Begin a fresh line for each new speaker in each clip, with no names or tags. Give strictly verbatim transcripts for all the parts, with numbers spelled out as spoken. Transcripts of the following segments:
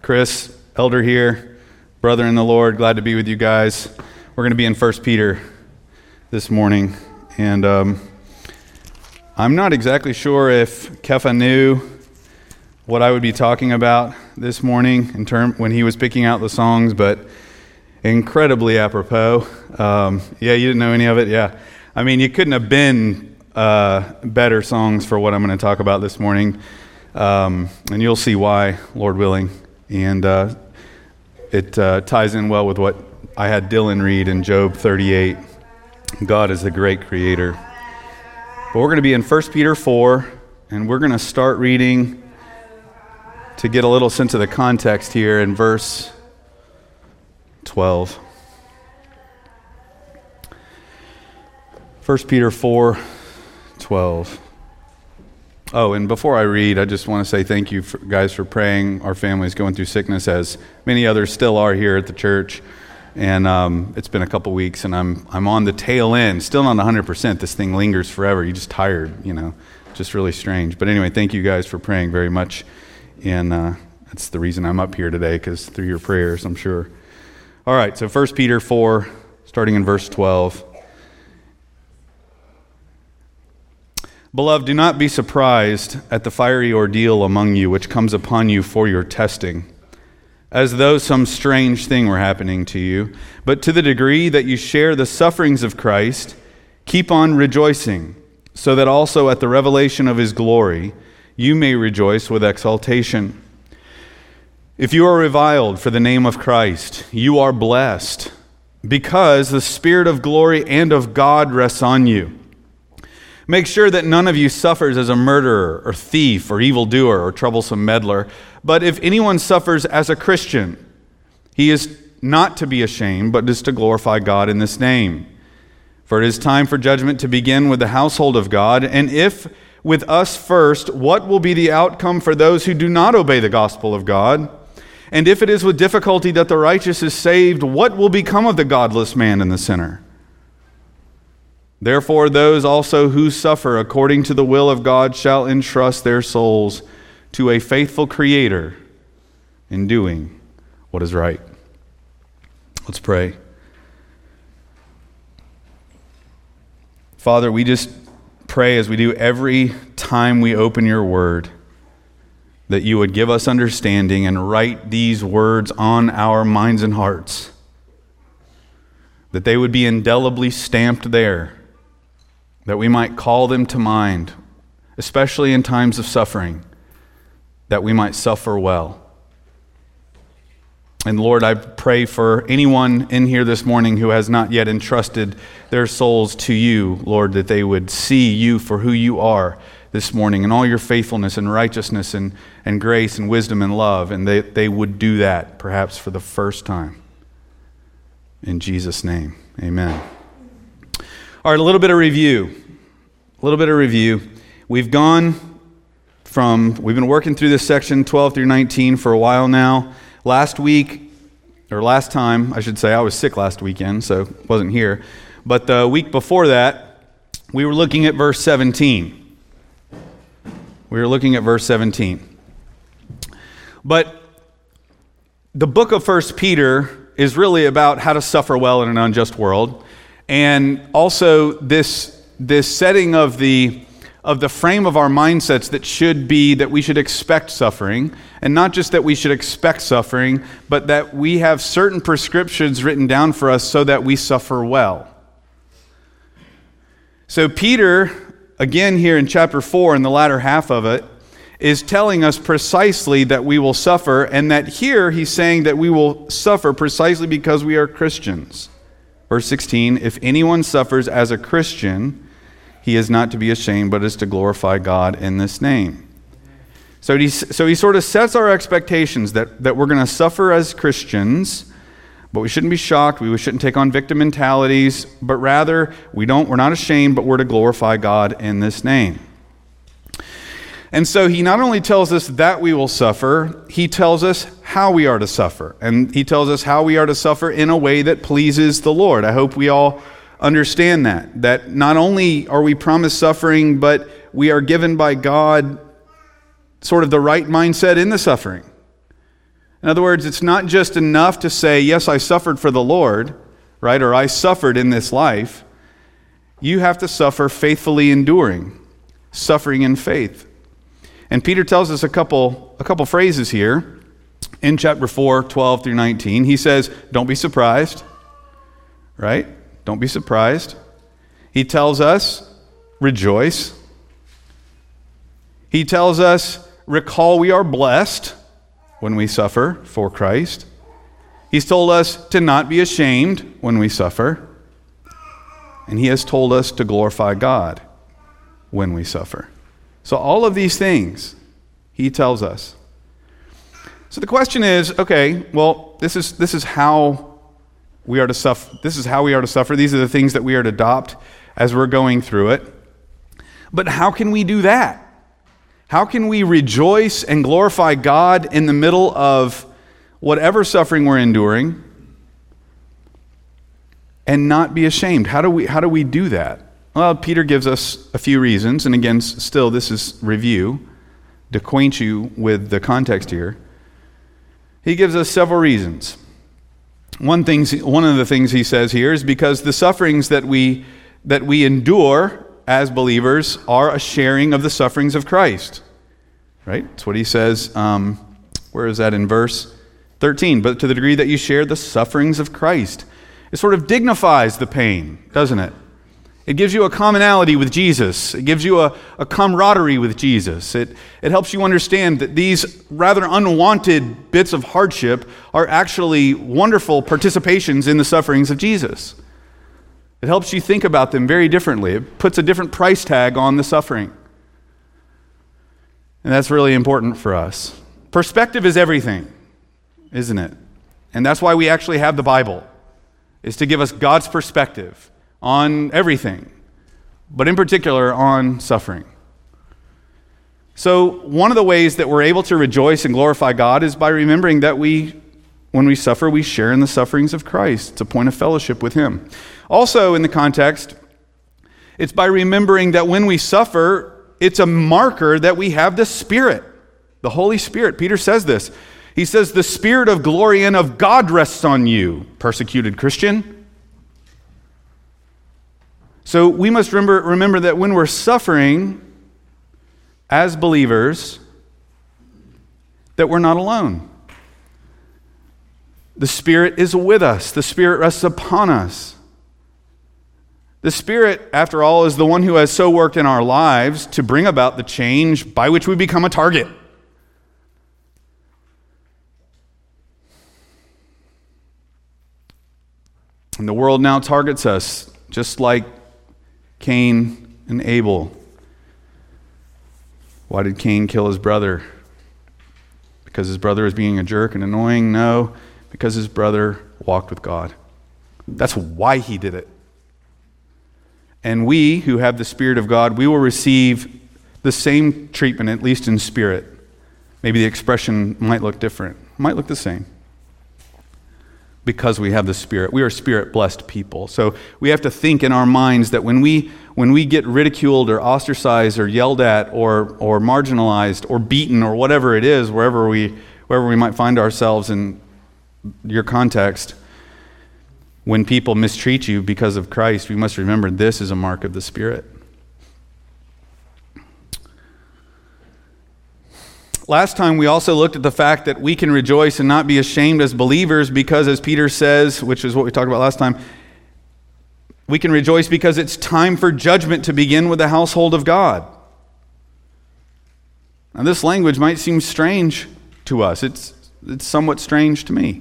Chris, elder here, brother in the Lord, glad to be with you guys. We're going to be in First Peter this morning, and um, I'm not exactly sure if Kefa knew what I would be talking about this morning in term when he was picking out the songs, but incredibly apropos. Um, yeah, you didn't know any of it? Yeah. I mean, you couldn't have been uh, better songs for what I'm going to talk about this morning, um, and you'll see why, Lord willing. And uh, it uh, ties in well with what I had Dylan read in Job thirty-eight. God is the great creator. But we're going to be in First Peter four, and we're going to start reading to get a little sense of the context here in verse twelve. First Peter four, twelve. Oh, and before I read, I just want to say thank you for, guys for praying. Our family's going through sickness, as many others still are here at the church. And um, it's been a couple weeks, and I'm I'm on the tail end. Still not one hundred percent. This thing lingers forever. You're just tired, you know. Just really strange. But anyway, thank you guys for praying very much. And uh, that's the reason I'm up here today, because through your prayers, I'm sure. All right, so First Peter four, starting in verse twelve. Beloved, do not be surprised at the fiery ordeal among you, which comes upon you for your testing, as though some strange thing were happening to you. But to the degree that you share the sufferings of Christ, keep on rejoicing, so that also at the revelation of his glory you may rejoice with exultation. If you are reviled for the name of Christ, you are blessed, because the Spirit of glory and of God rests on you. Make sure that none of you suffers as a murderer or thief or evildoer or troublesome meddler. But if anyone suffers as a Christian, he is not to be ashamed, but is to glorify God in this name. For it is time for judgment to begin with the household of God. And if with us first, what will be the outcome for those who do not obey the gospel of God? And if it is with difficulty that the righteous is saved, what will become of the godless man and the sinner? Therefore, those also who suffer according to the will of God shall entrust their souls to a faithful Creator in doing what is right. Let's pray. Father, we just pray, as we do every time we open your word, that you would give us understanding and write these words on our minds and hearts, that they would be indelibly stamped there, that we might call them to mind, especially in times of suffering, that we might suffer well. And Lord, I pray for anyone in here this morning who has not yet entrusted their souls to you, Lord, that they would see you for who you are this morning, and all your faithfulness and righteousness and, and grace and wisdom and love, and they, they would do that perhaps for the first time. In Jesus' name, amen. All right, a little bit of review. A little bit of review. We've gone from, we've been working through this section twelve through nineteen for a while now. Last week, or last time, I should say, I was sick last weekend, so wasn't here. But the week before that, we were looking at verse seventeen. We were looking at verse seventeen. But the book of First Peter is really about how to suffer well in an unjust world. And also this this setting of the of the frame of our mindsets that should be that we should expect suffering, and not just that we should expect suffering, but that we have certain prescriptions written down for us so that we suffer well. So Peter, again here in chapter four, in the latter half of it, is telling us precisely that we will suffer, and that here he's saying that we will suffer precisely because we are Christians. Verse sixteen, if anyone suffers as a Christian, he is not to be ashamed, but is to glorify God in this name. So he, so he sort of sets our expectations that, that we're going to suffer as Christians, but we shouldn't be shocked. We shouldn't take on victim mentalities, but rather we don't, we're not ashamed, but we're to glorify God in this name. And so he not only tells us that we will suffer, he tells us how we are to suffer. And he tells us how we are to suffer in a way that pleases the Lord. I hope we all understand that. That not only are we promised suffering, but we are given by God sort of the right mindset in the suffering. In other words, it's not just enough to say, yes, I suffered for the Lord, right? Or I suffered in this life. You have to suffer faithfully enduring, suffering in faith. And Peter tells us a couple, a couple phrases here in chapter four, twelve through nineteen. He says, don't be surprised, right? Don't be surprised. He tells us, rejoice. He tells us, recall we are blessed when we suffer for Christ. He's told us to not be ashamed when we suffer. And he has told us to glorify God when we suffer. So all of these things he tells us. So the question is, okay, well, this is this is how we are to suffer. This is how we are to suffer. These are the things that we are to adopt as we're going through it. But how can we do that? How can we rejoice and glorify God in the middle of whatever suffering we're enduring and not be ashamed? How do we how do we do that? Well, Peter gives us a few reasons, and again, still this is review to acquaint you with the context here. He gives us several reasons. One things one of the things he says here is because the sufferings that we that we endure as believers are a sharing of the sufferings of Christ. Right? That's what he says. Um, where is that in verse thirteen? But to the degree that you share the sufferings of Christ. It sort of dignifies the pain, doesn't it? It gives you a commonality with Jesus. It gives you a, a camaraderie with Jesus. It, it helps you understand that these rather unwanted bits of hardship are actually wonderful participations in the sufferings of Jesus. It helps you think about them very differently. It puts a different price tag on the suffering. And that's really important for us. Perspective is everything, isn't it? And that's why we actually have the Bible, is to give us God's perspective on everything, but in particular on suffering. So one of the ways that we're able to rejoice and glorify God is by remembering that we, when we suffer, we share in the sufferings of Christ. It's a point of fellowship with him. Also in the context, it's by remembering that when we suffer, it's a marker that we have the Spirit, the Holy Spirit. Peter says this. He says, the Spirit of glory and of God rests on you, persecuted Christian. So we must remember, remember that when we're suffering as believers, that we're not alone. The Spirit is with us. The Spirit rests upon us. The Spirit, after all, is the one who has so worked in our lives to bring about the change by which we become a target. And the world now targets us, just like Cain and Abel. Why did Cain kill his brother? Because his brother was being a jerk and annoying? No, because his brother walked with God. That's why he did it. And we, who have the Spirit of God, we will receive the same treatment, at least in spirit. Maybe the expression might look different, might look the same. Because we have the Spirit. We are Spirit-blessed people. So we have to think in our minds that when we when we get ridiculed or ostracized or yelled at or or marginalized or beaten or whatever it is, wherever we wherever we might find ourselves in your context, when people mistreat you because of Christ, we must remember this is a mark of the Spirit. Last time we also looked at the fact that we can rejoice and not be ashamed as believers because, as Peter says, which is what we talked about last time, we can rejoice because it's time for judgment to begin with the household of God. Now this language might seem strange to us. It's, it's somewhat strange to me.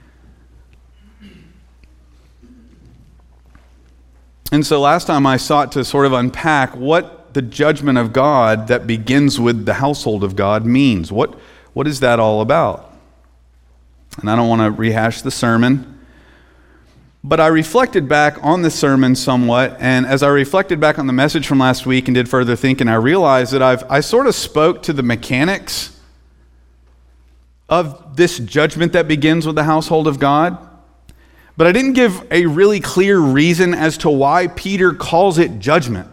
And so last time I sought to sort of unpack what the judgment of God that begins with the household of God means. What, what is that all about? And I don't want to rehash the sermon, but I reflected back on the sermon somewhat, and as I reflected back on the message from last week and did further thinking, I realized that I've I sort of spoke to the mechanics of this judgment that begins with the household of God, but I didn't give a really clear reason as to why Peter calls it judgment.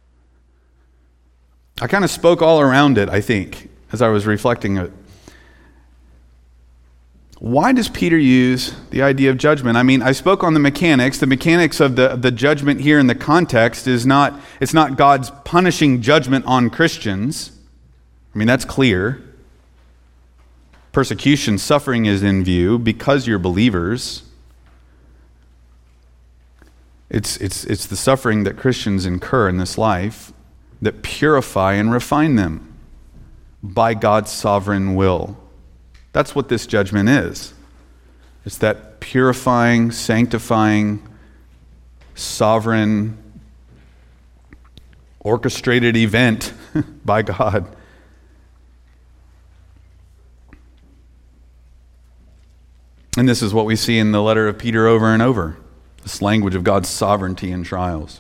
I kind of spoke all around it, I think, as I was reflecting it. why does Peter use the idea of judgment? I mean, I spoke on the mechanics. The mechanics of the, of the judgment here in the context is not, it's not God's punishing judgment on Christians. I mean, that's clear. Persecution, suffering is in view because you're believers. It's, it's, it's the suffering that Christians incur in this life that purify and refine them by God's sovereign will. That's what this judgment is. It's that purifying, sanctifying, sovereign, orchestrated event by God. And this is what we see in the letter of Peter over and over, this language of God's sovereignty in trials.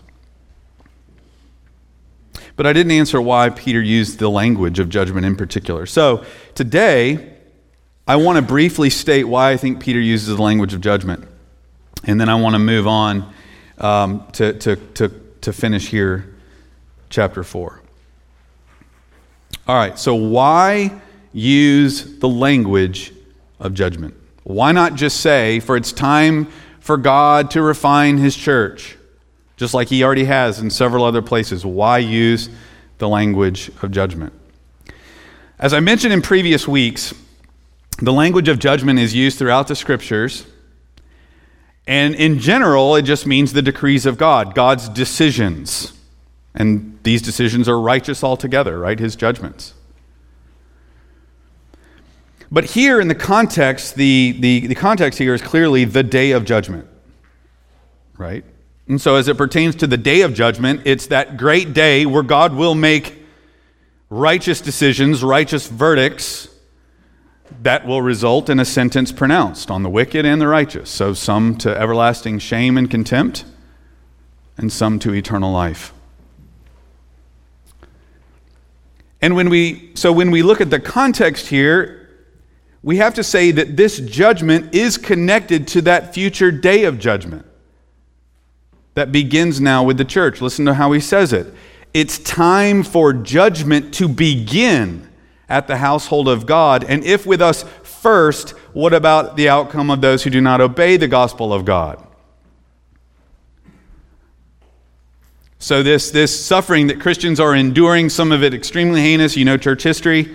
But I didn't answer why Peter used the language of judgment in particular. So today, I want to briefly state why I think Peter uses the language of judgment. And then I want to move on um, to, to, to, to finish here, chapter four. All right, so why use the language of judgment? Why not just say, for it's time for God to refine his church, just like he already has in several other places? Why use the language of judgment? As I mentioned in previous weeks, the language of judgment is used throughout the scriptures, and in general, it just means the decrees of God, God's decisions. And these decisions are righteous altogether, right? His judgments. But here in the context, the, the, the context here is clearly the day of judgment, right? And so as it pertains to the day of judgment, it's that great day where God will make righteous decisions, righteous verdicts, that will result in a sentence pronounced on the wicked and the righteous. So some to everlasting shame and contempt, and some to eternal life. And when we, so when we look at the context here, we have to say that this judgment is connected to that future day of judgment that begins now with the church. Listen to how he says it. It's time for judgment to begin at the household of God. And if with us first, what about the outcome of those who do not obey the gospel of God? So this, this suffering that Christians are enduring, some of it extremely heinous, you know church history.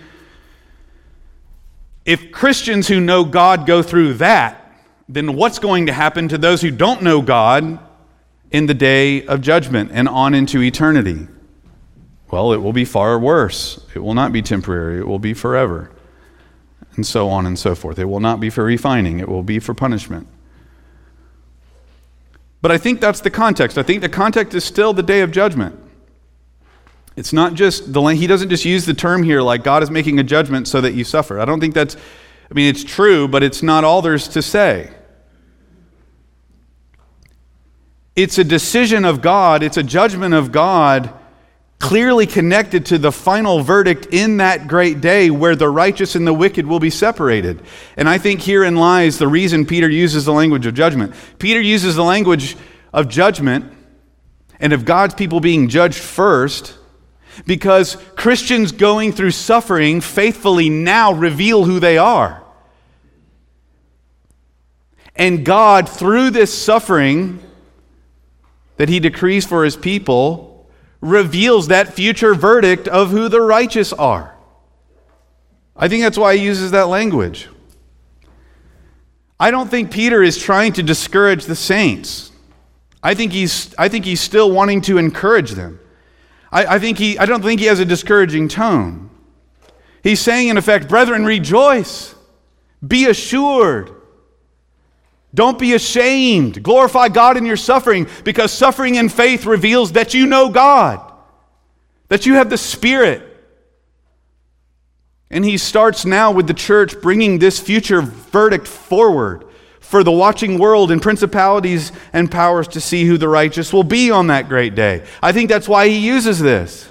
If Christians who know God go through that, then what's going to happen to those who don't know God in the day of judgment and on into eternity? Well, it will be far worse. It will not be temporary. It will be forever. And so on and so forth. It will not be for refining. It will be for punishment. But I think that's the context. I think the context is still the day of judgment. It's not just, the he doesn't just use the term here like God is making a judgment so that you suffer. I don't think that's, I mean, it's true, but it's not all there's to say. It's a decision of God. It's a judgment of God clearly connected to the final verdict in that great day where the righteous and the wicked will be separated. And I think herein lies the reason Peter uses the language of judgment. Peter uses the language of judgment and of God's people being judged first because Christians going through suffering faithfully now reveal who they are. And God, through this suffering that he decrees for his people, reveals that future verdict of who the righteous are. I think that's why he uses that language. I don't think Peter is trying to discourage the saints. I think he's, I think he's still wanting to encourage them. I, I, think he, I don't think he has a discouraging tone. He's saying, in effect, brethren, rejoice. Be assured. Don't be ashamed. Glorify God in your suffering, because suffering in faith reveals that you know God, that you have the Spirit. And he starts now with the church bringing this future verdict forward for the watching world and principalities and powers to see who the righteous will be on that great day. I think that's why he uses this.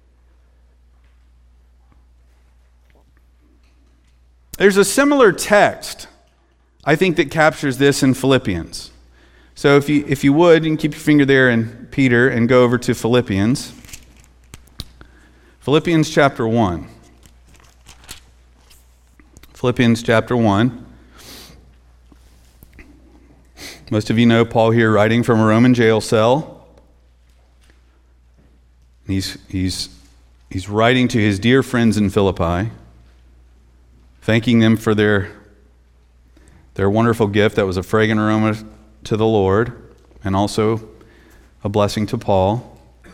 There's a similar text, I think, that captures this in Philippians. So if you if you would, you can keep your finger there in Peter and go over to Philippians. Philippians chapter one. Philippians chapter one. Most of you know Paul here writing from a Roman jail cell. He's, he's, he's writing to his dear friends in Philippi, thanking them for their, their wonderful gift that was a fragrant aroma to the Lord, and also a blessing to Paul.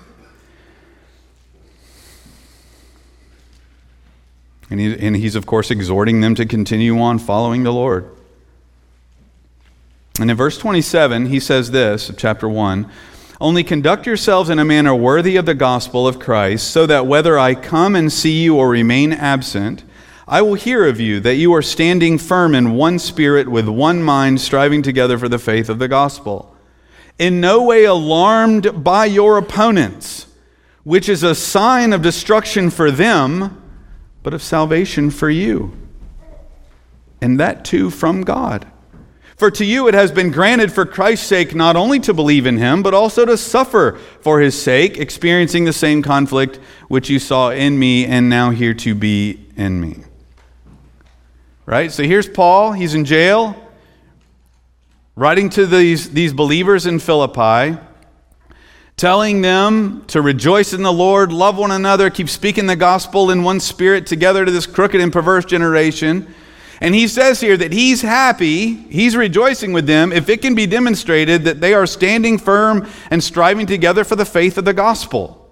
And, he, and he's, of course, exhorting them to continue on following the Lord. And in verse twenty-seven, he says this, chapter one, "Only conduct yourselves in a manner worthy of the gospel of Christ, so that whether I come and see you or remain absent, I will hear of you, that you are standing firm in one spirit with one mind, striving together for the faith of the gospel. In no way alarmed by your opponents, which is a sign of destruction for them, but of salvation for you. And that too from God. For to you it has been granted for Christ's sake not only to believe in him, but also to suffer for his sake, experiencing the same conflict which you saw in me and now here to be in me." Right? So here's Paul. He's in jail, writing to these, these believers in Philippi, telling them to rejoice in the Lord, love one another, keep speaking the gospel in one spirit together to this crooked and perverse generation. And he says here that he's happy, he's rejoicing with them if it can be demonstrated that they are standing firm and striving together for the faith of the gospel.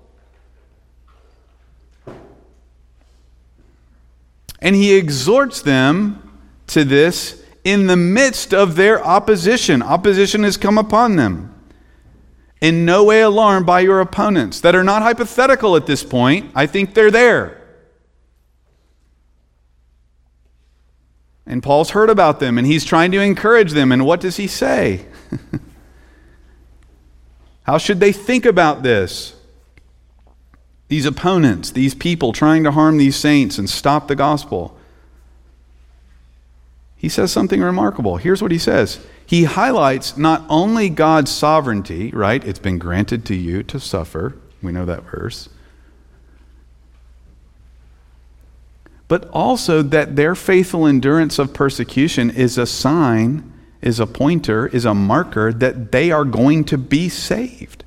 And he exhorts them to this in the midst of their opposition. Opposition has come upon them. In no way alarmed by your opponents that are not hypothetical at this point. I think they're there. And Paul's heard about them, and he's trying to encourage them. And what does he say? How should they think about this? These opponents, these people trying to harm these saints and stop the gospel. He says something remarkable. Here's what he says. He highlights not only God's sovereignty, right? It's been granted to you to suffer. We know that verse. But also that their faithful endurance of persecution is a sign, is a pointer, is a marker that they are going to be saved.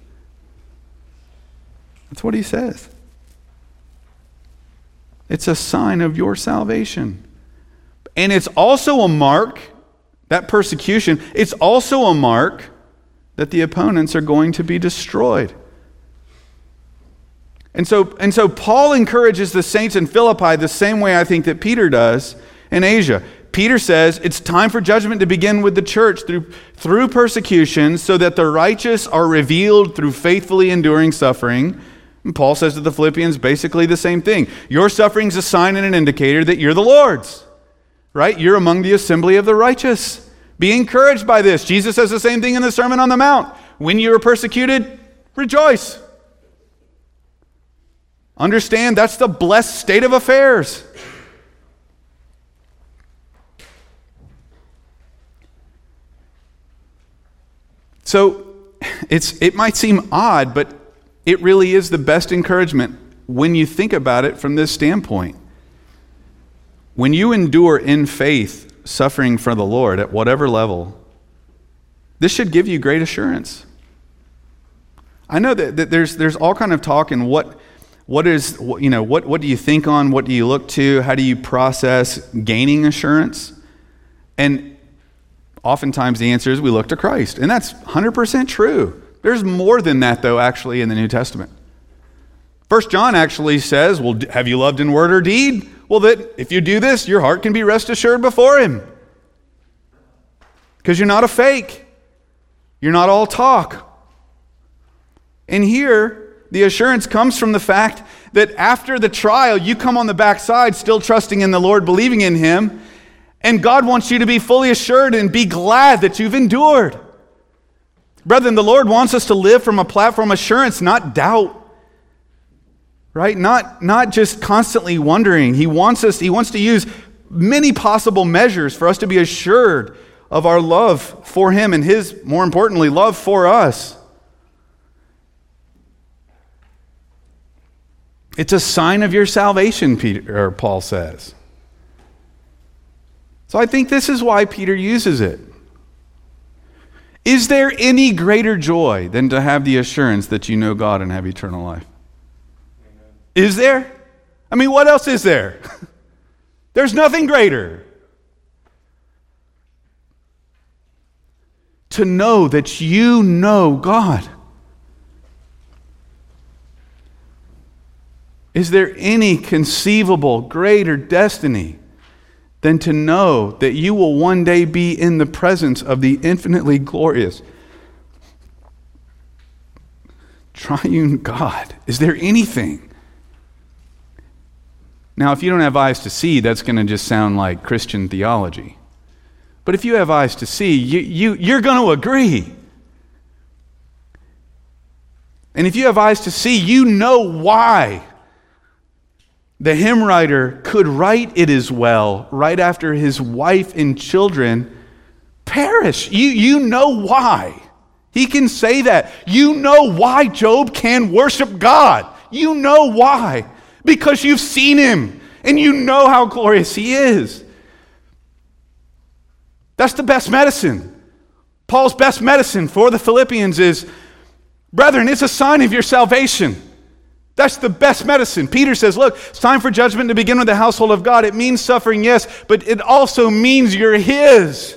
That's what he says. It's a sign of your salvation. And it's also a mark, that persecution, it's also a mark that the opponents are going to be destroyed. And so, and so Paul encourages the saints in Philippi the same way I think that Peter does in Asia. Peter says it's time for judgment to begin with the church through, through persecution so that the righteous are revealed through faithfully enduring suffering. And Paul says to the Philippians basically the same thing. Your suffering is a sign and an indicator that you're the Lord's. Right? You're among the assembly of the righteous. Be encouraged by this. Jesus says the same thing in the Sermon on the Mount. When you are persecuted, rejoice. Understand that's the blessed state of affairs. So it's it might seem odd, but it really is the best encouragement when you think about it from this standpoint. When you endure in faith suffering for the Lord at whatever level, this should give you great assurance. I know that, that there's there's all kind of talk in what What is, you know, what, what do you think on? What do you look to? How do you process gaining assurance? And oftentimes the answer is we look to Christ. And that's one hundred percent true. There's more than that, though, actually, in the New Testament. First John actually says, well, have you loved in word or deed? Well, that if you do this, your heart can be rest assured before him. Because you're not a fake. You're not all talk. And here, the assurance comes from the fact that after the trial, you come on the backside still trusting in the Lord, believing in him, and God wants you to be fully assured and be glad that you've endured. Brethren, the Lord wants us to live from a platform of assurance, not doubt. Right? Not, not just constantly wondering. He wants us, he wants to use many possible measures for us to be assured of our love for him and his, more importantly, love for us. It's a sign of your salvation, Peter, or Paul says. So I think this is why Peter uses it. Is there any greater joy than to have the assurance that you know God and have eternal life? Amen. Is there? I mean, what else is there? There's nothing greater. To know that you know God. Is there any conceivable greater destiny than to know that you will one day be in the presence of the infinitely glorious triune God? Is there anything? Now, if you don't have eyes to see, that's going to just sound like Christian theology. But if you have eyes to see, you, you, you're going to agree. And if you have eyes to see, you know why the hymn writer could write "It is well" right after his wife and children perish. You, you know why. He can say that. You know why Job can worship God. You know why. Because you've seen him and you know how glorious he is. That's the best medicine. Paul's best medicine for the Philippians is, brethren, it's a sign of your salvation. That's the best medicine. Peter says, look, it's time for judgment to begin with the household of God. It means suffering, yes, but it also means you're his.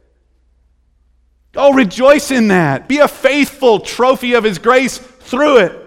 Oh, rejoice in that. Be a faithful trophy of his grace through it.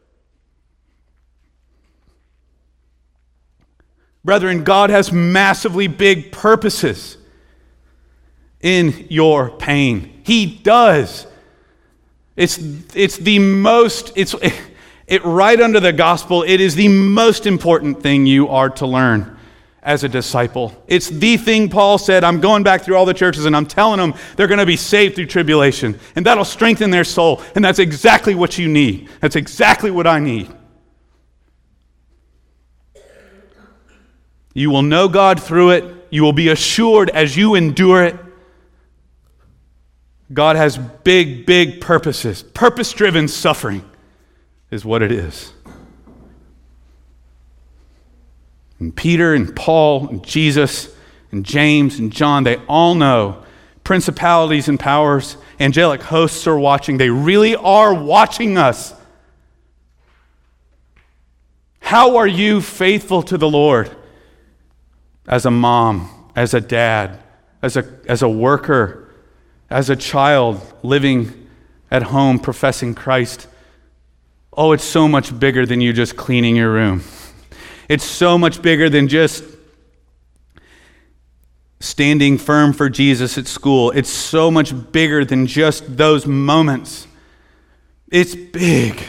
Brethren, God has massively big purposes in your pain. He does. It's, it's the most... it's. It right under the gospel, it is the most important thing you are to learn as a disciple. It's the thing Paul said, I'm going back through all the churches and I'm telling them they're going to be saved through tribulation. And that'll strengthen their soul. And that's exactly what you need. That's exactly what I need. You will know God through it. You will be assured as you endure it. God has big, big purposes. Purpose-driven suffering is what it is. And Peter and Paul and Jesus and James and John, they all know principalities and powers, angelic hosts are watching. They really are watching us. How are you faithful to the Lord as a mom, as a dad, as a, as a worker, as a child living at home professing Christ? Oh, it's so much bigger than you just cleaning your room. It's so much bigger than just standing firm for Jesus at school. It's so much bigger than just those moments. It's big.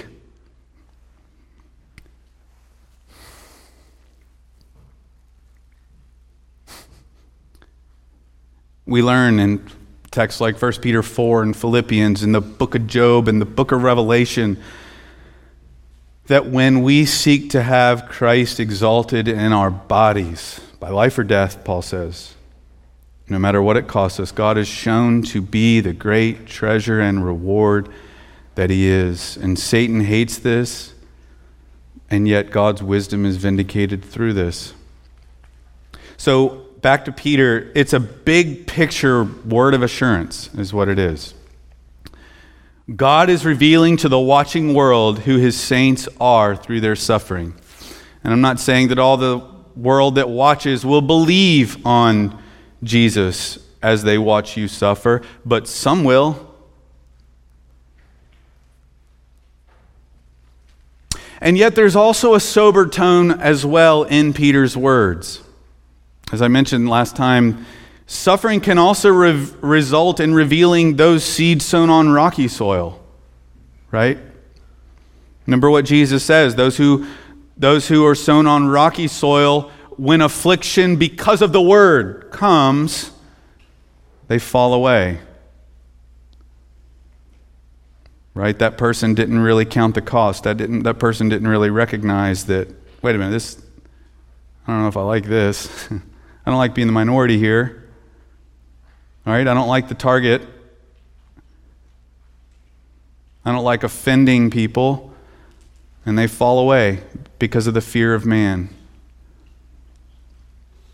We learn in texts like First Peter four and Philippians, in the book of Job and the book of Revelation, that when we seek to have Christ exalted in our bodies, by life or death, Paul says, no matter what it costs us, God is shown to be the great treasure and reward that he is. And Satan hates this, and yet God's wisdom is vindicated through this. So back to Peter, it's a big picture word of assurance is what it is. God is revealing to the watching world who his saints are through their suffering. And I'm not saying that all the world that watches will believe on Jesus as they watch you suffer, but some will. And yet there's also a sober tone as well in Peter's words. As I mentioned last time, suffering can also re- result in revealing those seeds sown on rocky soil, right? Remember what Jesus says, those who, those who are sown on rocky soil, when affliction because of the word comes, they fall away. Right? That person didn't really count the cost. That didn't. That person didn't really recognize that, wait a minute, this, I don't know if I like this. I don't like being the minority here. All right, I don't like the target. I don't like offending people. And they fall away because of the fear of man.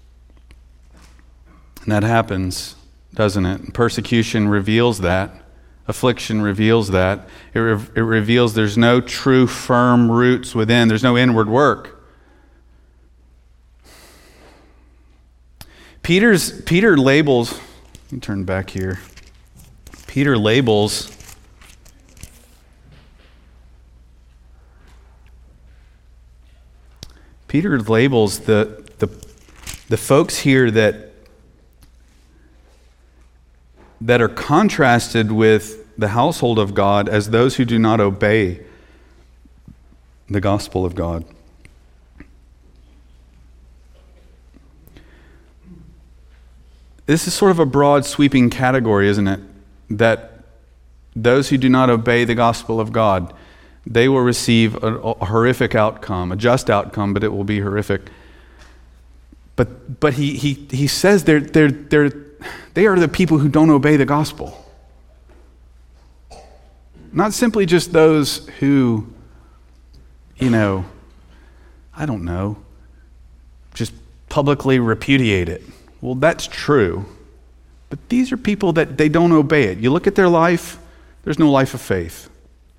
And that happens, doesn't it? Persecution reveals that. Affliction reveals that. It, re- it reveals there's no true firm roots within. There's no inward work. Peter's Peter labels, let me turn back here. Peter labels Peter labels the the the folks here that that are contrasted with the household of God as those who do not obey the gospel of God. This is sort of a broad, sweeping category, isn't it? That those who do not obey the gospel of God, they will receive a, a horrific outcome, a just outcome, but it will be horrific. But but he he he says they're they're they're they are the people who don't obey the gospel. Not simply just those who, you know, I don't know, just publicly repudiate it. Well, that's true. But these are people that they don't obey it. You look at their life, there's no life of faith.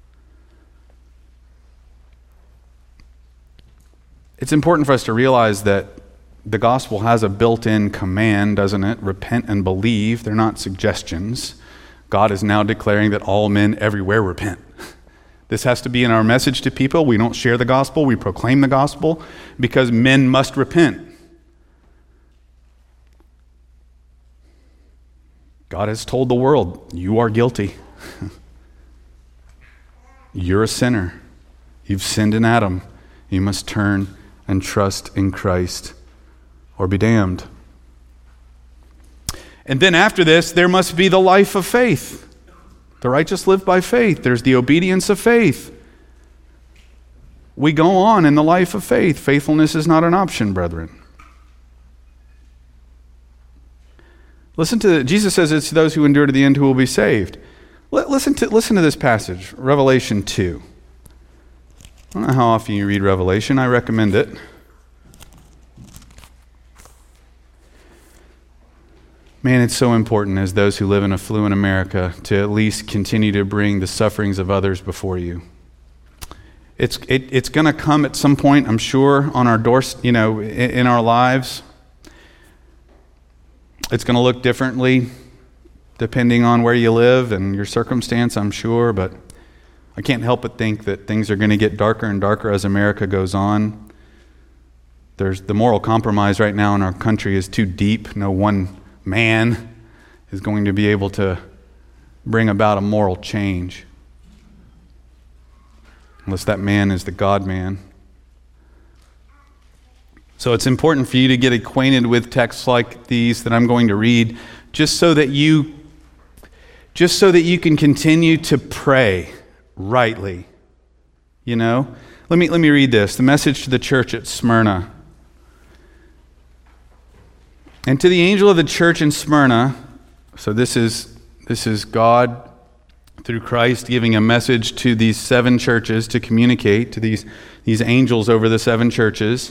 It's important for us to realize that the gospel has a built-in command, doesn't it? Repent and believe. They're not suggestions. God is now declaring that all men everywhere repent. This has to be in our message to people. We don't share the gospel. We proclaim the gospel because men must repent. God has told the world, you are guilty. You're a sinner. You've sinned in Adam. You must turn and trust in Christ or be damned. And then after this, there must be the life of faith. The righteous live by faith. There's the obedience of faith. We go on in the life of faith. Faithfulness is not an option, brethren. Listen to, Jesus says it's those who endure to the end who will be saved. Listen to, listen to this passage, Revelation two. I don't know how often you read Revelation. I recommend it. Man, it's so important as those who live in affluent America to at least continue to bring the sufferings of others before you. It's it, it's going to come at some point, I'm sure, on our doors, you know, in, in our lives. It's going to look differently depending on where you live and your circumstance, I'm sure, but I can't help but think that things are going to get darker and darker as America goes on. There's the moral compromise right now in our country is too deep. No one man is going to be able to bring about a moral change unless that man is the God-man. So it's important for you to get acquainted with texts like these that I'm going to read, just so that you, just so that you can continue to pray rightly. You know, let me let me read this. The message to the church at Smyrna. And to the angel of the church in Smyrna, so this is this is God through Christ giving a message to these seven churches to communicate to these these angels over the seven churches.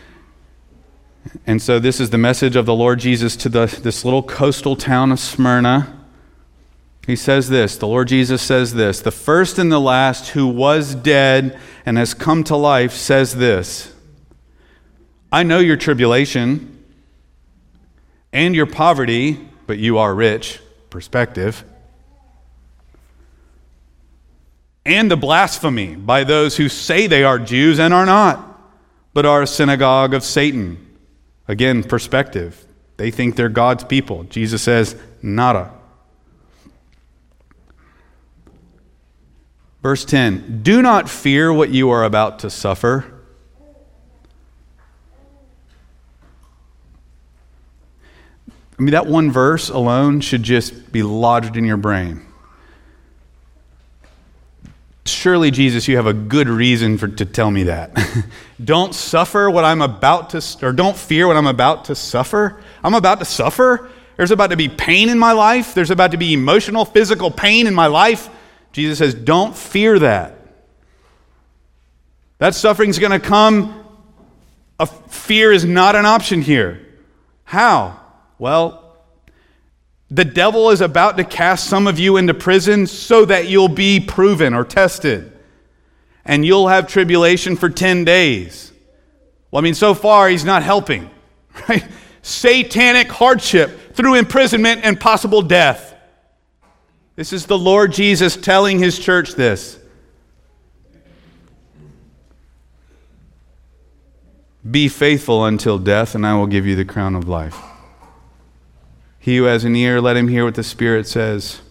And so this is the message of the Lord Jesus to the, this little coastal town of Smyrna. He says this, the Lord Jesus says this, the first and the last who was dead and has come to life says this, I know your tribulation and your poverty, but you are rich, perspective, and the blasphemy by those who say they are Jews and are not, but are a synagogue of Satan. Again, perspective. They think they're God's people. Jesus says, nada. Verse ten, do not fear what you are about to suffer. I mean, that one verse alone should just be lodged in your brain. Surely, Jesus, you have a good reason for to tell me that. Don't suffer what I'm about to, or don't fear what I'm about to suffer. I'm about to suffer. There's about to be pain in my life. There's about to be emotional, physical pain in my life. Jesus says, don't fear that. That suffering's going to come. A fear is not an option here. How? Well, The devil is about to cast some of you into prison so that you'll be proven or tested. And you'll have tribulation for ten days. Well, I mean, so far he's not helping, right? Satanic hardship through imprisonment and possible death. This is the Lord Jesus telling his church this. Be faithful until death, and I will give you the crown of life. He who has an ear, let him hear what the Spirit says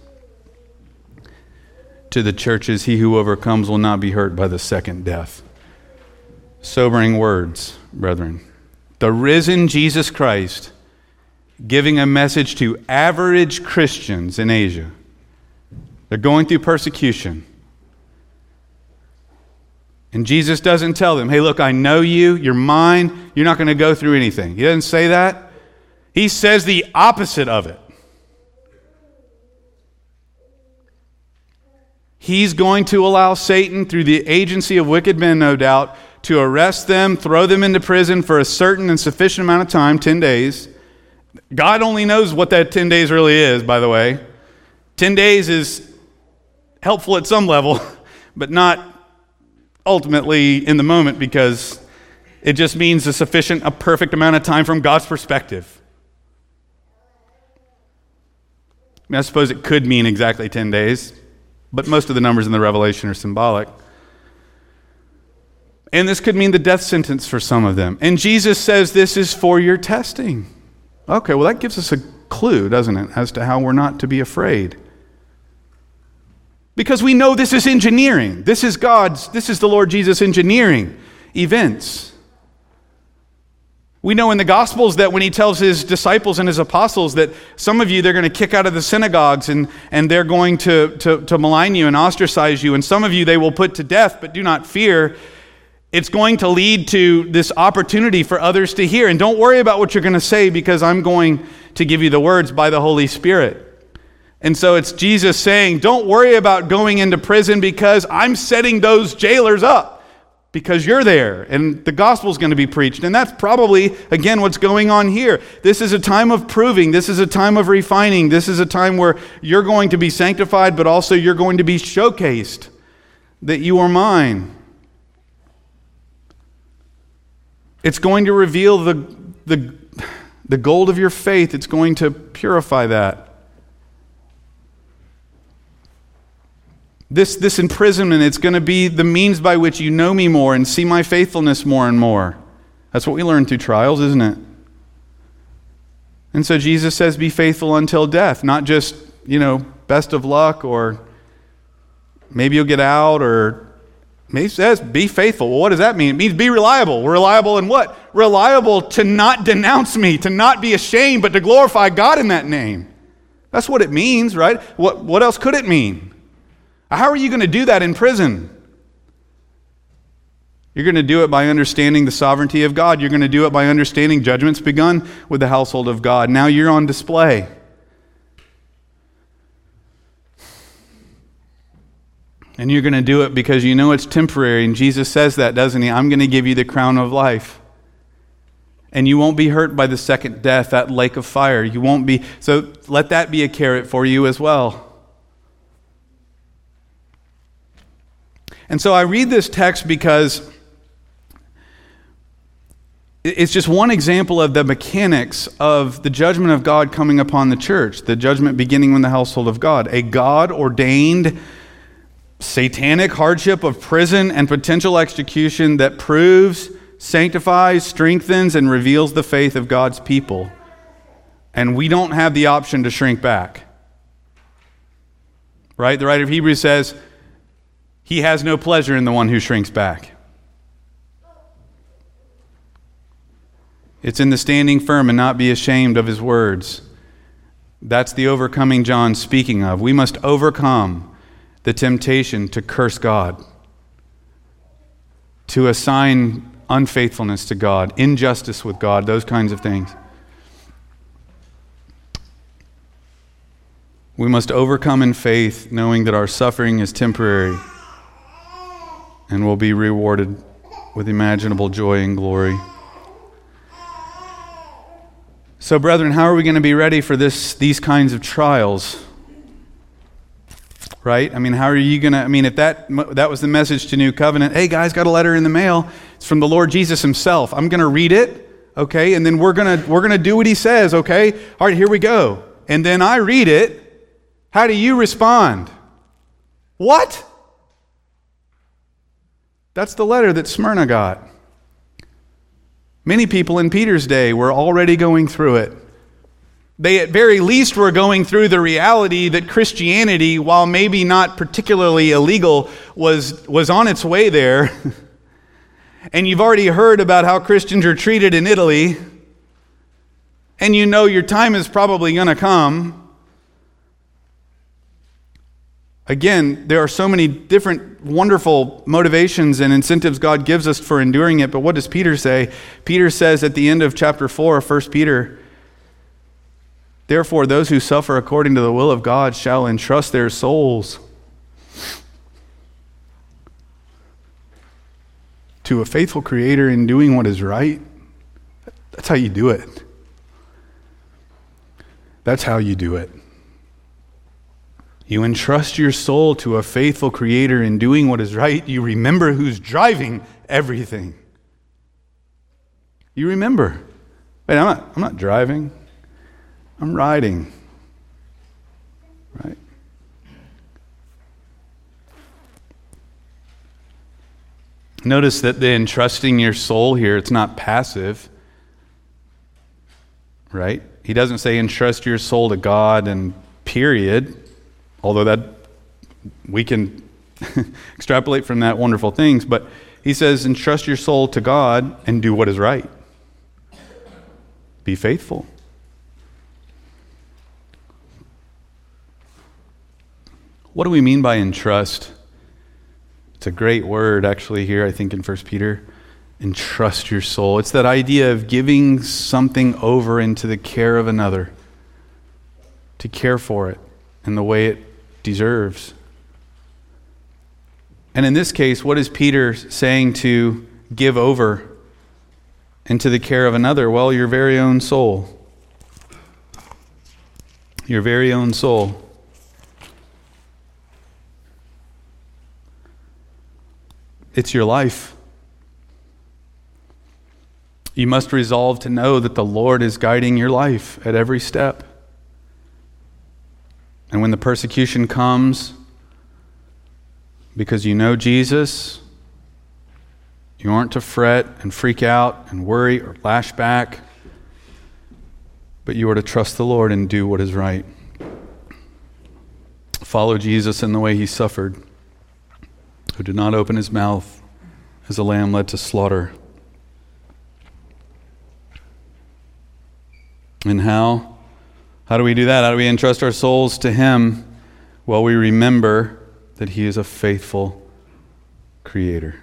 to the churches. He who overcomes will not be hurt by the second death. Sobering words, brethren. The risen Jesus Christ giving a message to average Christians in Asia. They're going through persecution. And Jesus doesn't tell them, hey, look, I know you, you're mine, you're not going to go through anything. He doesn't say that. He says the opposite of it. He's going to allow Satan, through the agency of wicked men, no doubt, to arrest them, throw them into prison for a certain and sufficient amount of time, ten days. God only knows what that ten days really is, by the way. ten days is helpful at some level, but not ultimately in the moment, because it just means a sufficient, a perfect amount of time from God's perspective. I mean, I suppose it could mean exactly ten days, but most of the numbers in the Revelation are symbolic. And this could mean the death sentence for some of them. And Jesus says this is for your testing. Okay, well that gives us a clue, doesn't it, as to how we're not to be afraid. Because we know this is engineering. This is God's, this is the Lord Jesus engineering events. We know in the Gospels that when he tells his disciples and his apostles that some of you they're going to kick out of the synagogues and, and they're going to, to, to malign you and ostracize you, and some of you they will put to death, but do not fear. It's going to lead to this opportunity for others to hear. And don't worry about what you're going to say, because I'm going to give you the words by the Holy Spirit. And so it's Jesus saying, don't worry about going into prison, because I'm setting those jailers up. Because you're there, and the gospel is going to be preached. And that's probably, again, what's going on here. This is a time of proving. This is a time of refining. This is a time where you're going to be sanctified, but also you're going to be showcased that you are mine. It's going to reveal the, the, the gold of your faith. It's going to purify that. This, this imprisonment, it's going to be the means by which you know me more and see my faithfulness more and more. That's what we learn through trials, isn't it? And so Jesus says, be faithful until death. Not just, you know, best of luck, or maybe you'll get out, or maybe he says, be faithful. Well, what does that mean? It means be reliable. Reliable in what? Reliable to not denounce me, to not be ashamed, but to glorify God in that name. That's what it means, right? What, what else could it mean? How are you going to do that in prison? You're going to do it by understanding the sovereignty of God. You're going to do it by understanding judgments begun with the household of God. Now you're on display. And you're going to do it because you know it's temporary. And Jesus says that, doesn't he? I'm going to give you the crown of life. And you won't be hurt by the second death, that lake of fire. You won't be. So let that be a carrot for you as well. And so I read this text because it's just one example of the mechanics of the judgment of God coming upon the church, the judgment beginning with the household of God, a God-ordained satanic hardship of prison and potential execution that proves, sanctifies, strengthens, and reveals the faith of God's people. And we don't have the option to shrink back. Right? The writer of Hebrews says, he has no pleasure in the one who shrinks back. It's in the standing firm and not be ashamed of his words. That's the overcoming John speaking of. We must overcome the temptation to curse God, to assign unfaithfulness to God, injustice with God, those kinds of things. We must overcome in faith, knowing that our suffering is temporary and will be rewarded with imaginable joy and glory. So, brethren, how are we going to be ready for this? These kinds of trials? Right? I mean, how are you going to, I mean, if that that was the message to New Covenant, hey guys, got a letter in the mail. It's from the Lord Jesus himself. I'm going to read it, okay? And then we're going to we're going to do what he says, okay? All right, here we go. And then I read it. How do you respond? What? That's the letter that Smyrna got. Many people in Peter's day were already going through it. They at very least were going through the reality that Christianity, while maybe not particularly illegal, was, was on its way there. And you've already heard about how Christians are treated in Italy. And you know your time is probably going to come. Again, there are so many different wonderful motivations and incentives God gives us for enduring it. But what does Peter say? Peter says at the end of chapter four of First Peter, therefore, those who suffer according to the will of God shall entrust their souls to a faithful Creator in doing what is right. That's how you do it. That's how you do it. You entrust your soul to a faithful Creator in doing what is right. You remember who's driving everything. You remember. Wait, I'm not, I'm not driving. I'm riding, right? Notice that the entrusting your soul here, it's not passive, right? He doesn't say entrust your soul to God and period, although that we can extrapolate from that wonderful things, but he says entrust your soul to God and do what is right. Be faithful. What do we mean by entrust? It's a great word actually here, I think in First Peter. Entrust your soul. It's that idea of giving something over into the care of another, to care for it in the way it deserves. And in this case, what is Peter saying to give over into the care of another? Well, your very own soul. Your very own soul. It's your life. You must resolve to know that the Lord is guiding your life at every step. And when the persecution comes, because you know Jesus, you aren't to fret and freak out and worry or lash back, but you are to trust the Lord and do what is right. Follow Jesus in the way he suffered, who did not open his mouth as a lamb led to slaughter. And how? How do we do that? How do we entrust our souls to him? Well, we remember that he is a faithful creator.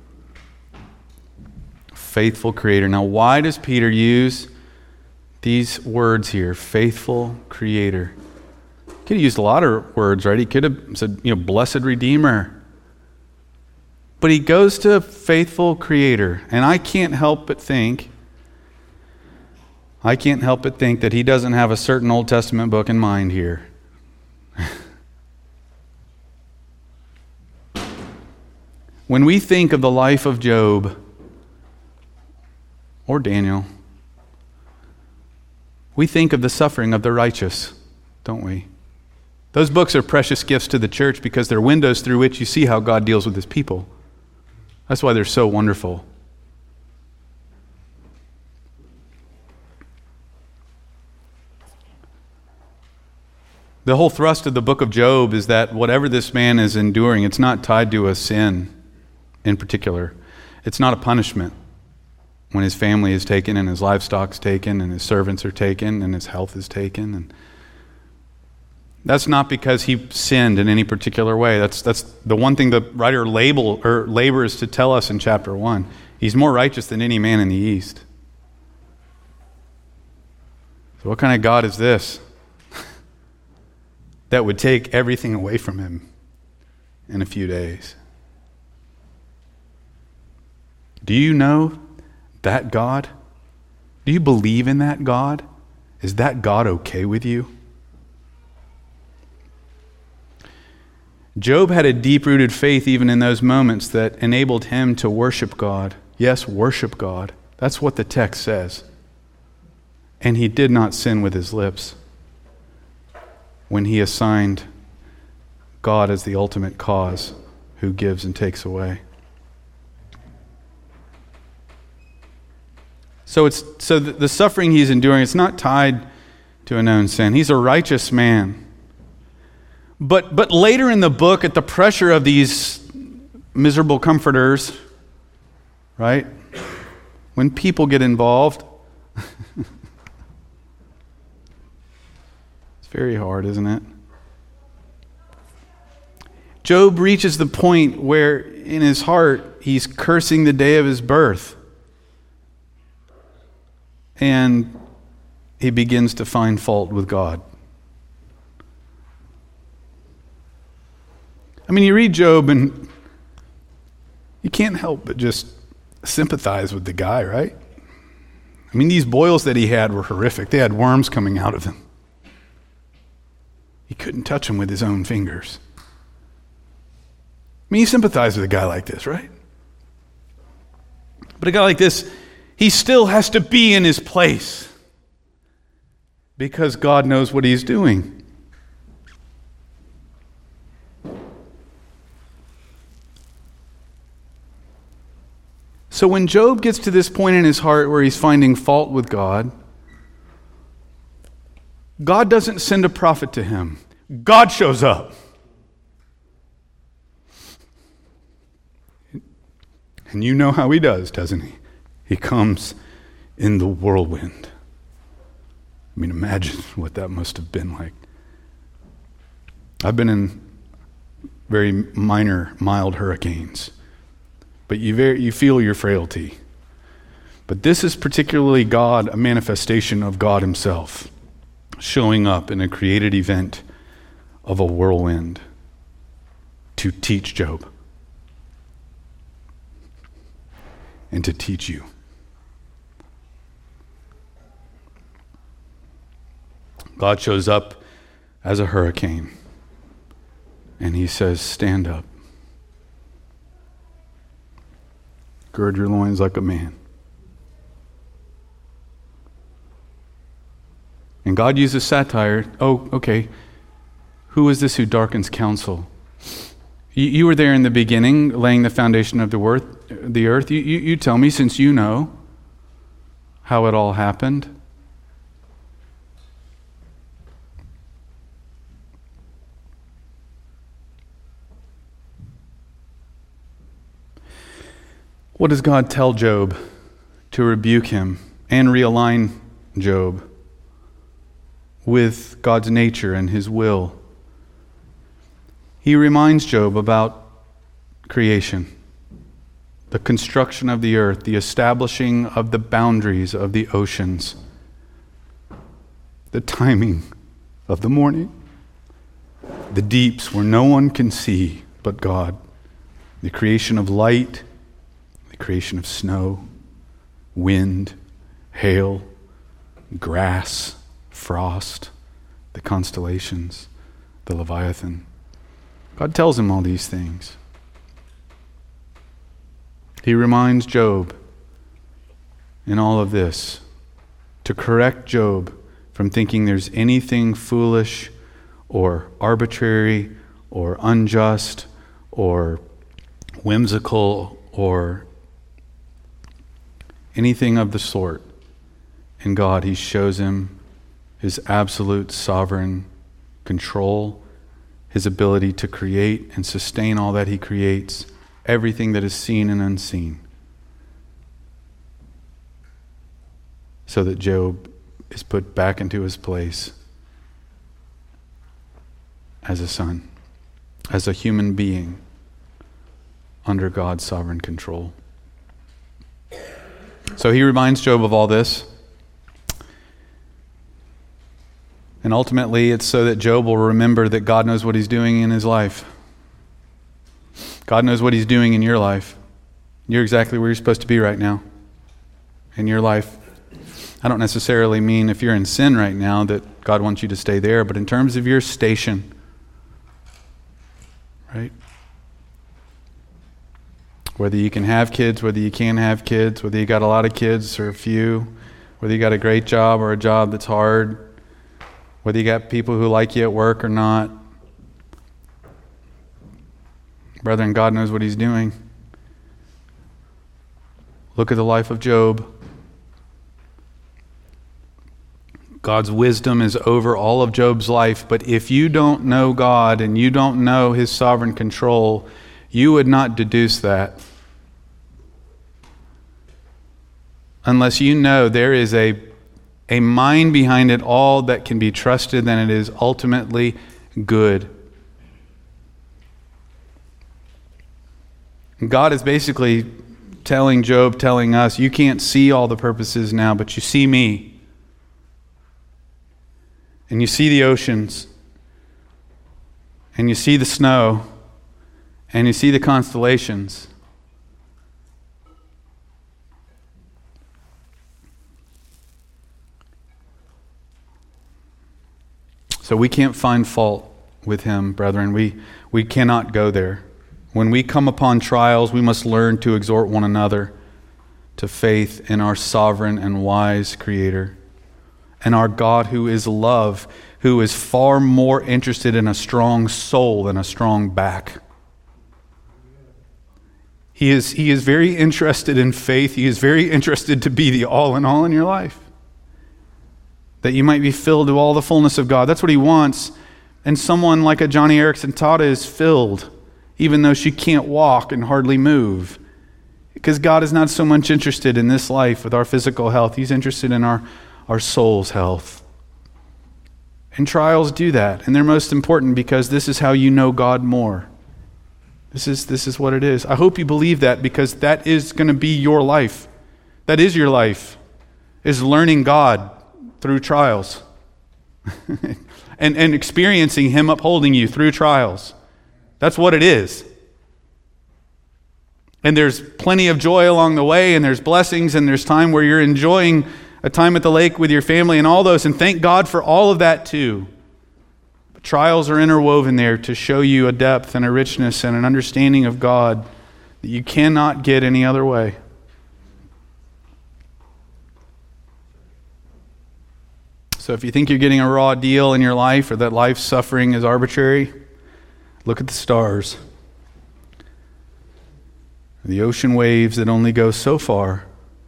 Faithful creator. Now, why does Peter use these words here? Faithful creator. He could have used a lot of words, right? He could have said, you know, blessed Redeemer. But he goes to faithful creator. And I can't help but think, I can't help but think that he doesn't have a certain Old Testament book in mind here. When we think of the life of Job or Daniel, we think of the suffering of the righteous, don't we? Those books are precious gifts to the church because they're windows through which you see how God deals with his people. That's why they're so wonderful. The whole thrust of the book of Job is that whatever this man is enduring, it's not tied to a sin in particular. It's not a punishment when his family is taken and his livestock's taken and his servants are taken and his health is taken. And that's not because he sinned in any particular way. That's that's the one thing the writer label or labors to tell us in chapter one. He's more righteous than any man in the East. So what kind of God is this that would take everything away from him in a few days? Do you know that God? Do you believe in that God? Is that God okay with you? Job had a deep-rooted faith even in those moments that enabled him to worship God. Yes, worship God. That's what the text says. And he did not sin with his lips when he assigned God as the ultimate cause who gives and takes away. So it's so the suffering he's enduring, it's not tied to a known sin. He's a righteous man. But but later in the book, at the pressure of these miserable comforters, right? When people get involved, it's very hard, isn't it? Job reaches the point where in his heart he's cursing the day of his birth. And he begins to find fault with God. I mean, you read Job and you can't help but just sympathize with the guy, right? I mean, these boils that he had were horrific. They had worms coming out of them. He couldn't touch them with his own fingers. I mean, you sympathize with a guy like this, right? But a guy like this, he still has to be in his place because God knows what he's doing. So when Job gets to this point in his heart where he's finding fault with God, God doesn't send a prophet to him. God shows up. And you know how he does, doesn't he? He comes in the whirlwind. I mean, imagine what that must have been like. I've been in very minor, mild hurricanes, but you very, you feel your frailty. But this is particularly God, a manifestation of God himself, showing up in a created event of a whirlwind to teach Job and to teach you. God shows up as a hurricane, and he says, stand up. Gird your loins like a man. And God uses satire. Oh, okay. Who is this who darkens counsel? You, you were there in the beginning, laying the foundation of the earth. The earth. You, you, you tell me, since you know how it all happened. What does God tell Job to rebuke him and realign Job with God's nature and his will? He reminds Job about creation, the construction of the earth, the establishing of the boundaries of the oceans, the timing of the morning, the deeps where no one can see but God, the creation of light, creation of snow, wind, hail, grass, frost, the constellations, the Leviathan. God tells him all these things. He reminds Job in all of this to correct Job from thinking there's anything foolish or arbitrary or unjust or whimsical or anything of the sort. In God, he shows him his absolute sovereign control, his ability to create and sustain all that he creates, everything that is seen and unseen, so that Job is put back into his place as a son, as a human being under God's sovereign control. So he reminds Job of all this. And ultimately, it's so that Job will remember that God knows what he's doing in his life. God knows what he's doing in your life. You're exactly where you're supposed to be right now in your life. I don't necessarily mean if you're in sin right now that God wants you to stay there, but in terms of your station, right? Whether you can have kids, whether you can't have kids, whether you got a lot of kids or a few, whether you got a great job or a job that's hard, whether you got people who like you at work or not. Brethren, God knows what he's doing. Look at the life of Job. God's wisdom is over all of Job's life, but if you don't know God and you don't know his sovereign control, you would not deduce that. Unless you know there is a, a mind behind it all that can be trusted, then it is ultimately good. God is basically telling Job, telling us, you can't see all the purposes now, but you see me. And you see the oceans, and you see the snow, and you see the constellations. So we can't find fault with him, brethren. We, we cannot go there. When we come upon trials, we must learn to exhort one another to faith in our sovereign and wise Creator, and our God who is love, who is far more interested in a strong soul than a strong back. He is, he is very interested in faith. He is very interested to be the all in all in your life, that you might be filled to all the fullness of God. That's what he wants. And someone like a Johnny Erickson Tata is filled, even though she can't walk and hardly move. Because God is not so much interested in this life with our physical health. He's interested in our, our soul's health. And trials do that. And they're most important because this is how you know God more. This is, this is what it is. I hope you believe that, because that is going to be your life. That is your life, is learning God through trials. and, and experiencing him upholding you through trials. That's what it is. And there's plenty of joy along the way, and there's blessings, and there's time where you're enjoying a time at the lake with your family and all those, and thank God for all of that too. But trials are interwoven there to show you a depth and a richness and an understanding of God that you cannot get any other way. So if you think you're getting a raw deal in your life, or that life's suffering is arbitrary, look at the stars. The ocean waves that only go so far.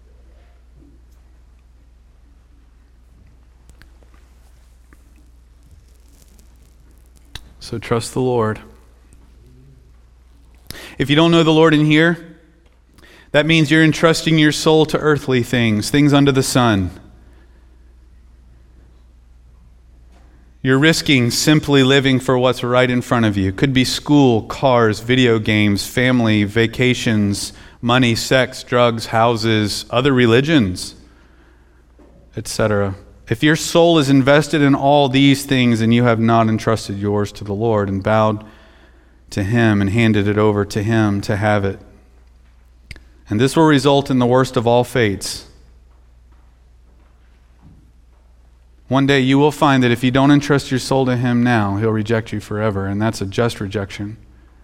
So trust the Lord. If you don't know the Lord in here, that means you're entrusting your soul to earthly things, things under the sun. You're risking simply living for what's right in front of you. Could be school, cars, video games, family, vacations, money, sex, drugs, houses, other religions, et cetera. If your soul is invested in all these things and you have not entrusted yours to the Lord and bowed to him and handed it over to him to have it, and this will result in the worst of all fates. One day you will find that if you don't entrust your soul to him now, he'll reject you forever, and that's a just rejection.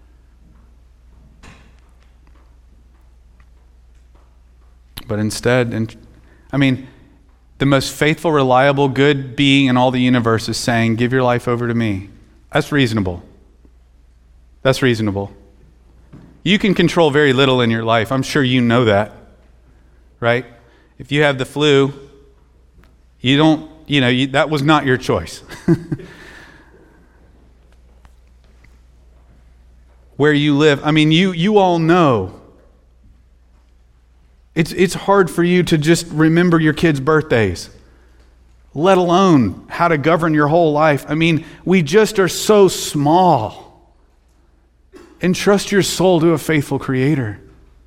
But instead, and I mean, the most faithful, reliable, good being in all the universe is saying, give your life over to me. That's reasonable. That's reasonable. You can control very little in your life. I'm sure you know that, right? If you have the flu, you don't, you know, you, that was not your choice. Where you live, I mean, you you all know. It's it's hard for you to just remember your kids' birthdays, let alone how to govern your whole life. I mean, we just are so small. Entrust your soul to a faithful Creator.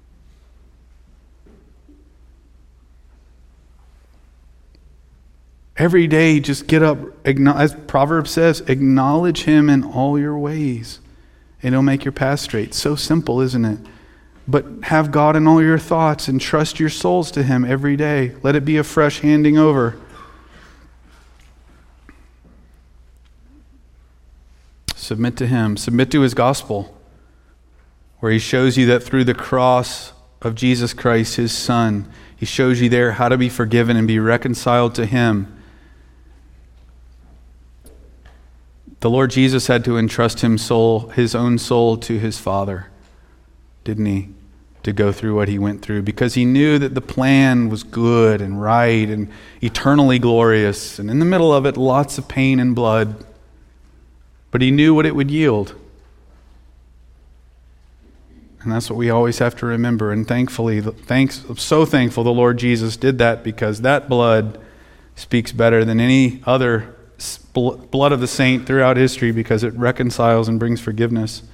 Every day, just get up, as Proverbs says, acknowledge him in all your ways, and he'll make your path straight. So simple, isn't it? But have God in all your thoughts and trust your souls to him every day. Let it be a fresh handing over. Submit to him. Submit to his gospel, where he shows you that through the cross of Jesus Christ, his Son, he shows you there how to be forgiven and be reconciled to him. The Lord Jesus had to entrust him soul, his own soul to his Father, didn't he? To go through what he went through, because he knew that the plan was good and right and eternally glorious, and in the middle of it, lots of pain and blood. But he knew what it would yield. And that's what we always have to remember. And thankfully, thanks, so thankful the Lord Jesus did that, because that blood speaks better than any other blood of the saint throughout history, because it reconciles and brings forgiveness.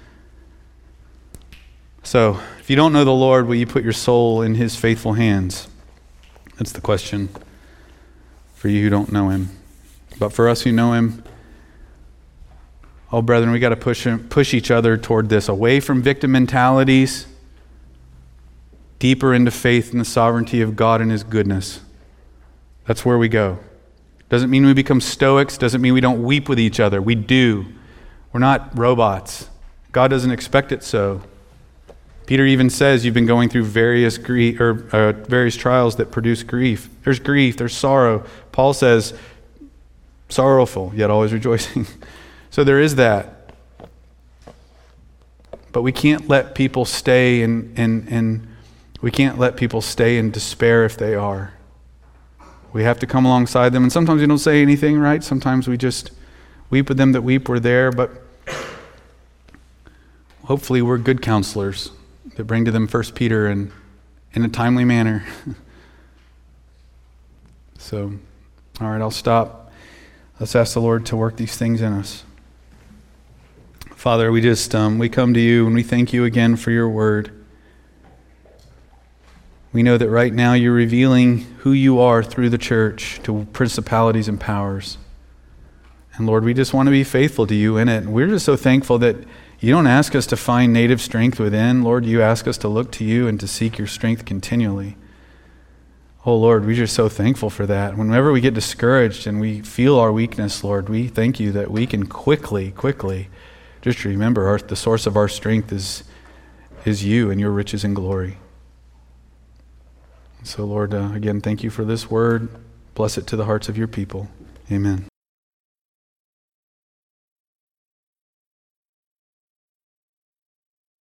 So, if you don't know the Lord, will you put your soul in his faithful hands? That's the question for you who don't know him. But for us who know him, oh, brethren, we got to push him, push each other toward this, away from victim mentalities, deeper into faith in the sovereignty of God and his goodness. That's where we go. Doesn't mean we become stoics, doesn't mean we don't weep with each other. We do. We're not robots. God doesn't expect it so. Peter even says you've been going through various grief or uh, various trials that produce grief. There's grief, there's sorrow. Paul says, sorrowful, yet always rejoicing. So there is that. But we can't let people stay in, in, in we can't let people stay in despair if they are. We have to come alongside them. And sometimes we don't say anything, right? Sometimes we just weep with them that weep. We're there. But hopefully we're good counselors that bring to them First Peter and in a timely manner. So, all right, I'll stop. Let's ask the Lord to work these things in us. Father, we just, um, we come to you and we thank you again for your word. We know that right now you're revealing who you are through the church to principalities and powers. And Lord, we just want to be faithful to you in it. And we're just so thankful that you don't ask us to find native strength within. Lord, you ask us to look to you and to seek your strength continually. Oh Lord, we're just so thankful for that. Whenever we get discouraged and we feel our weakness, Lord, we thank you that we can quickly, quickly just remember our, the source of our strength is, is you and your riches and glory. So Lord, uh, again, thank you for this word. Bless it to the hearts of your people. Amen.